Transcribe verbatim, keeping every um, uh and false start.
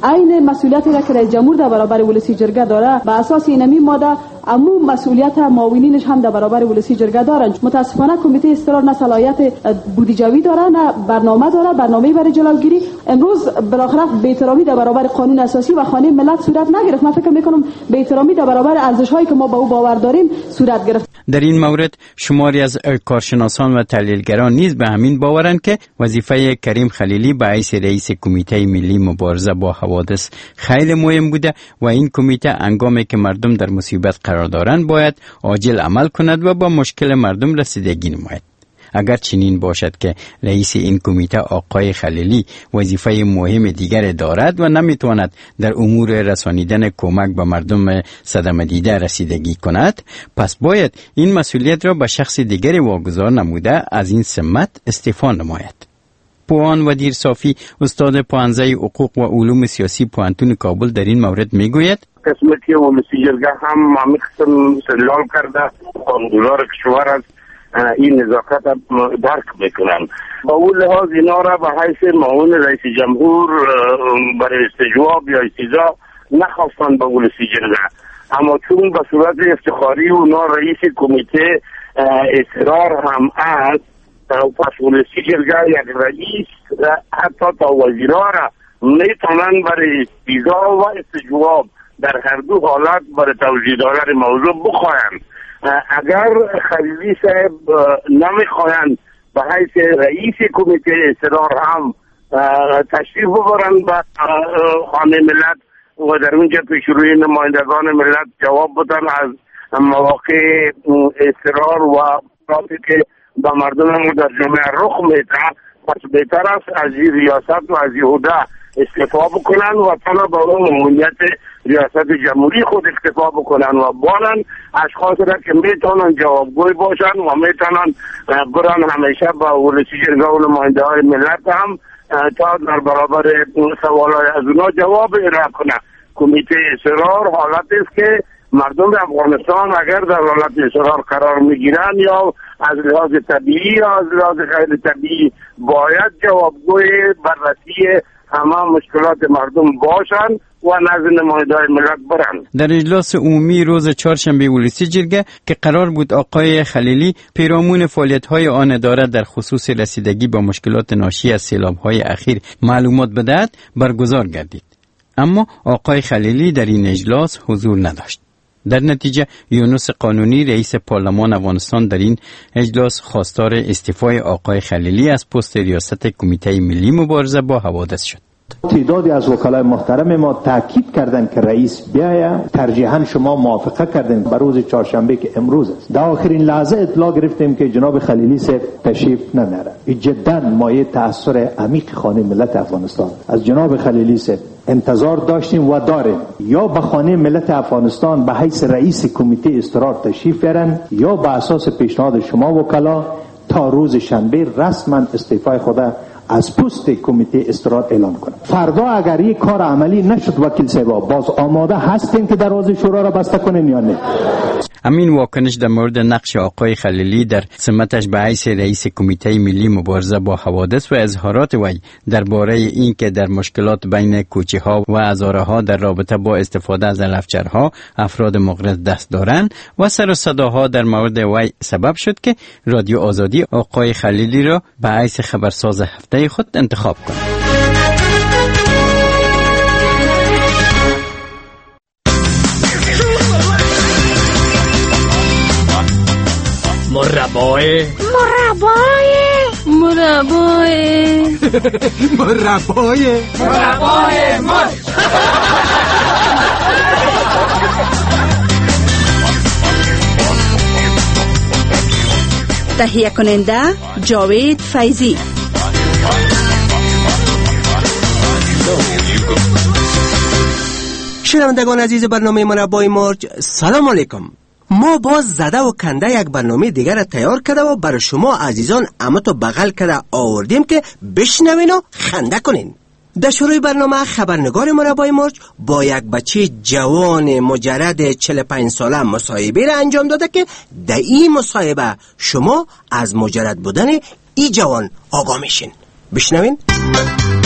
عین مسئولیتی را که رئیس جمهور در برابر ولسی جرگه داره به اساس اینمی ماده امو مسئولیت معاونینش هم در برابر ولسی جرگه دارن. متاسفانه کمیته استقرار نه صلاحیت بودجوی داره نه برنامه داره، برنامه‌ای برای جلوگیری. امروز بالاخره بی‌احترامی در برابر قانون اساسی و خانه ملت صورت نگرفت. من فکر می‌کنم بی‌احترامی در برابر ارزش‌هایی که ما به او باور داریم صورت گرفت. در این مورد شماری از کارشناسان و تحلیلگران نیز به همین باورند که وظیفه کریم خلیلی به حیث رئیس کمیته ملی مبارزه با حوادث خیلی مهم بوده و این کمیته هنگامی که مردم در مصیبت قرار دارند باید عاجل عمل کند و با مشکل مردم رسیدگی نماید. اگر چنین باشد که رئیس این کمیته آقای خلیلی وظیفه مهم دیگر دارد و نمیتواند در امور رسانیدن کمک به مردم صدمه دیده رسیدگی کند، پس باید این مسئولیت را به شخص دیگری واگذار نموده از این سمت استعفا نماید. پوان ودیر صافی استاد پانزه حقوق و علوم سیاسی پوهنتون کابل در این مورد میگوید قسمتی ولسی جرگه هم معمی قسم سلال کرده قانون‌دار کشور است این نزاکت درک میکنن. با اون لحاظ اینا را به حیث معاون رئیس جمهور برای استجواب یا استیضاح نخواستن با ولسی جرگه، اما چون به صورت افتخاری اونا رئیس کمیته اصرار هم است، پس ولسی جرگه یک رئیس حتی تا وزیرا را میتونن برای استیضاح و استجواب در هر دو حالت برای توجیه دادن موضوع بخواهند. اگر خلیلی صاحب نمیخواهند به حیث رئیس کمیته اصرار هم تشریف ببرند به خانه ملت و در اونجا پیش روی نمایندگان ملت جواب بدن از مواقع اصرار و راتی که به مردم در جامعه رخ میده، پس بهتر است از این ریاست و از این عهده استعفا بکنن و تنها با اون مهمیت ریاست جمهوری خود اکتفا بکنن و بانن اشخاص را که میتونن جوابگوی باشن و میتونن برن همیشه با ولسی جرگه و نماینده های ملت هم تا در برابر سوالای از اونا جواب ارائه کنه. کمیته اصرار حالت است که مردم افغانستان اگر در حالت اصرار قرار میگیرن یا از لحاظ طبیعی یا از لحاظ غیر طبیعی باید جوابگوی بررسی همه مشکلات مردم باشن و نزد نماینده‌های ملت برن. در اجلاس عمومی روز چهارشنبه ولسی جرگه که قرار بود آقای خلیلی پیرامون فعالیت‌های آن اداره در خصوص رسیدگی با مشکلات ناشی از سیلاب‌های اخیر معلومات بدهد برگزار گردید، اما آقای خلیلی در این اجلاس حضور نداشت. در نتیجه یونس قانونی رئیس پارلمان افغانستان در این اجلاس خواستار استعفای آقای خلیلی از پست ریاست کمیته ملی مبارزه با حوادث شد. تعدادی از وکلای محترم ما تاکید کردند که رئیس بیاید، ترجیحاً شما موافقه کردین بر روز چهارشنبه که امروز است. در آخرین لحظه اطلاع گرفتیم که جناب خلیلی صاحب تشریف نمیاره. این جدا مایه تأثیر عمیق خانه ملت افغانستان. از جناب خلیلی صاحب انتظار داشتیم و داریم یا به خانه ملت افغانستان به حیث رئیس کمیته استقرار تشریف بیارن یا به اساس پیشنهاد شما وکلا تا روز شنبه رسما استعفای خود از پست کمیته استقرار اعلام کنه. فردا اگر یک کار عملی نشد وکیل صاحب باز آماده هستین که دروازه شورا را بسته کنین یا نه؟ همین واکنش در مورد نقش آقای خلیلی در سمتش به حیث رئیس کمیته ملی مبارزه با حوادث و اظهارات وی درباره این که در مشکلات بین کوچه ها و هزاره ها در رابطه با استفاده از علفچرها افراد مغرض دست دارند و سر و صداها در مورد وی سبب شد که رادیو آزادی آقای خلیلی را به حیث خبرساز هفته خود انتخاب کند. مربای مربای مربای مربای مربای مر تهیه کننده جاوید فیضی. شنوندگان عزیز برنامه مربای مرج، سلام علیکم. ما باز زده و کنده یک برنامه دیگر را تیار کرده و برای شما عزیزان امتو بغل کرده آوردیم که بشنوین و خنده کنین. در شروع برنامه خبرنگار مربای مرج با یک بچه جوان مجرد چهل و پنج ساله مصاحبه را انجام داده که در این مصاحبه شما از مجرد بودن این جوان آگاه میشین. بشنوین.